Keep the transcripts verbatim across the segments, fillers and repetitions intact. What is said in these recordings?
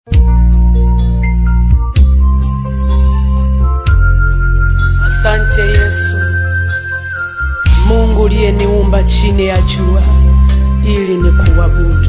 Asante Yesu, Mungu uliyeniumba chini ya jua ili nikuabudu.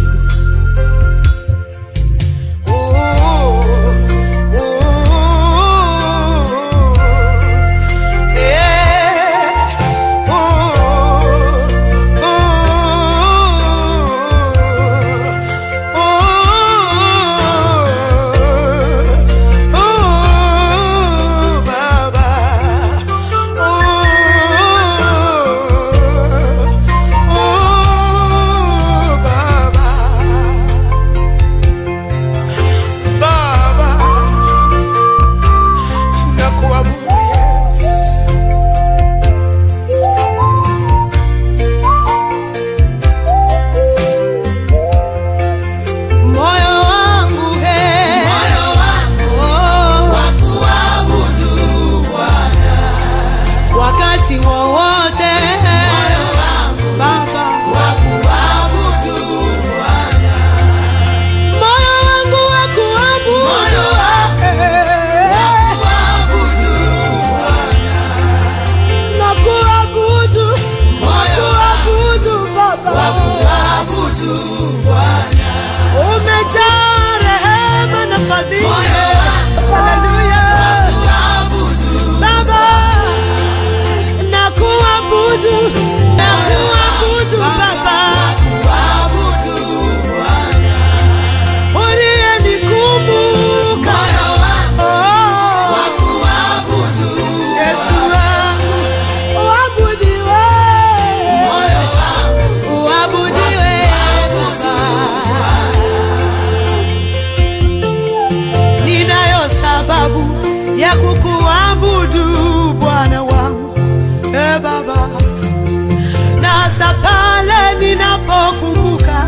Ya kukuabudu Bwana wangu, e Baba, na hasa pale ninapokumbuka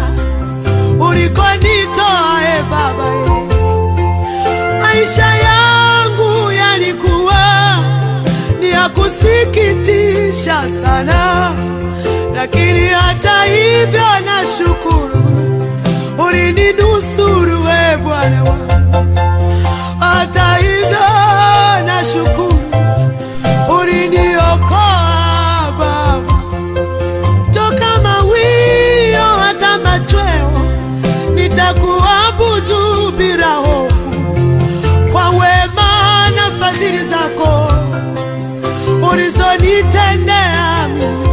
ulikonitoa, e Baba, e. Maisha yangu yalikuwa ni ya kusikitisha sana, lakini hata hivyo nashukuru ulininusuru, e Bwana wangu. Hata hivyo nashukuru uliniokoa Baba, toka mawio hata machweo nitakuabudu bila hofu, kwa wema na fadhili zako ulizonitendea mimi.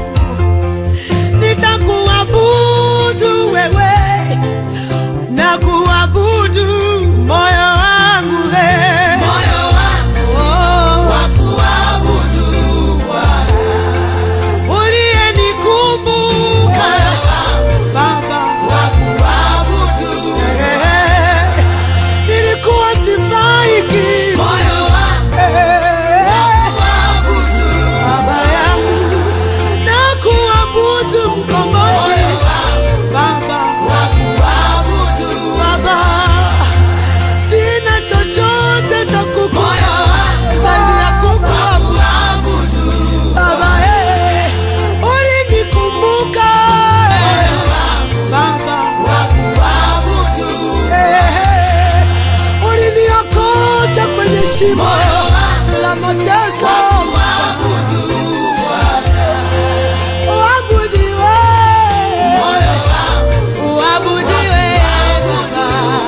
Nitakuabudu wewe na kuabudu moyo wangu, he moyo wangu, oh, wa kuabudu Bwana uliyenikumbuka, Baba, wa kuabudu. Nilikuwa sifai kitu, moyo wangu, wa kuabudu Baba yangu, na kuabudu mkombozi, Baba, wa kuabudu Baba. Sina chochote cha kukupa zaidi ya kukuabudu Baba, eh, ulinikumbuka Baba, wa kuabudu, eh, uliniokota kwenye shimo la mateso, uabudiwe, uabudiwe Baba.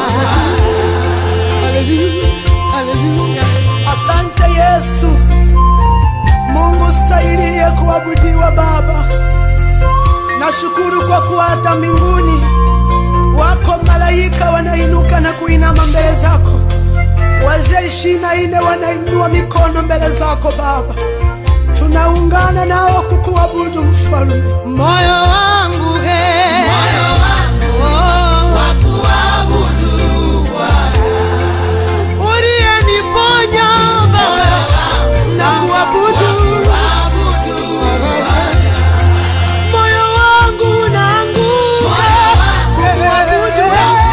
Haleluya. Asante Yesu, Mungu stahili kuabudiwa Baba. Nashukuru kwa kuwa hata mbinguni wako malaika wanainuka na kuinama mbele zako. Wazee ishirini na nne wanainua mikono mbele zako Baba. Tunaungana nao kukuabudu Mfalme. Moyo wangu, he moyo wangu, oh, wa kuabudu Bwana uliyeniponya Baba, na kuabudu. Moyo wangu unaanguka kuabudu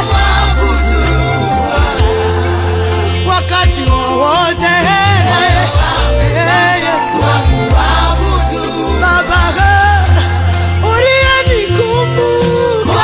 wakati wowote, Yesu Baba, uliyenikumbuka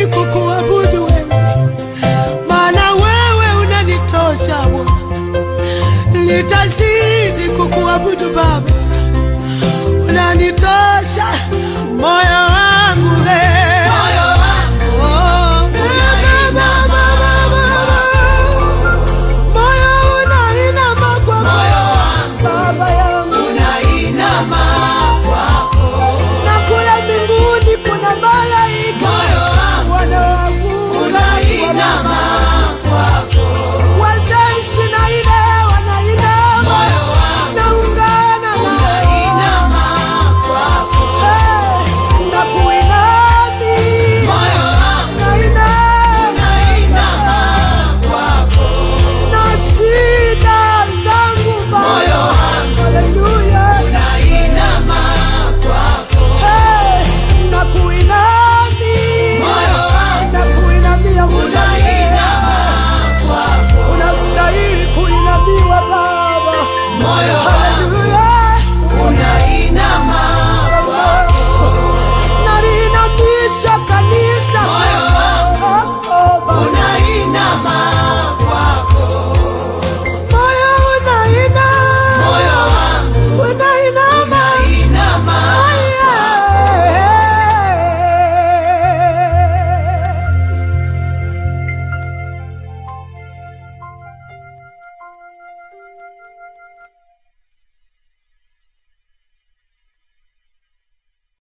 nitazidi kukuabudu wewe, maana wewe unanitosha Bwana. Nitazidi kukuabudu Baba, unanitosha moyo wangu wewe.